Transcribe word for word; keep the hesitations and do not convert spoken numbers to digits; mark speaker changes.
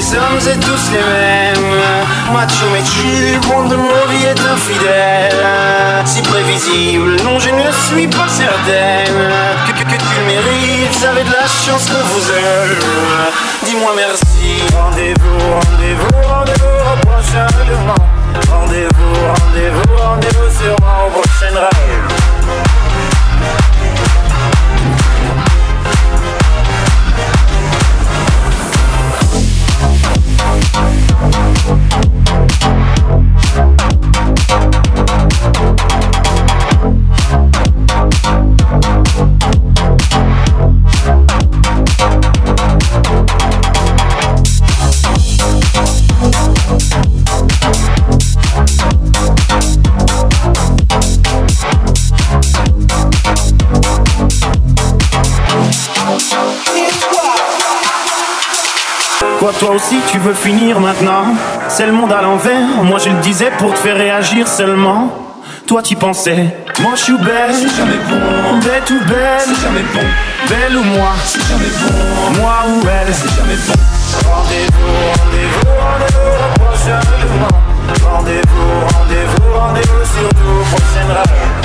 Speaker 1: sommes et tous les mêmes. Macho mais tu, bon de ma vie est infidèle. Si prévisible, non je ne suis pas certaine que, que, que tu le mérites, vous avez de la chance qu'on vous aime. Dis-moi merci. Rendez-vous, rendez-vous, rendez-vous au prochain règlement. Rendez-vous, rendez-vous, rendez-vous sûrement au prochain rêve. Quoi, toi aussi tu veux finir maintenant? C'est le monde à l'envers, moi je le disais pour te faire réagir seulement. Toi t'y pensais, moi je suis belle, c'est jamais bon. Bête ou belle, c'est jamais bon. Belle ou moi, c'est jamais bon. Moi ou elle, c'est jamais bon. Rendez-vous, rendez-vous, rendez-vous au prochain règlement. Rendez-vous, rendez-vous, rendez-vous surtout au prochain rêve.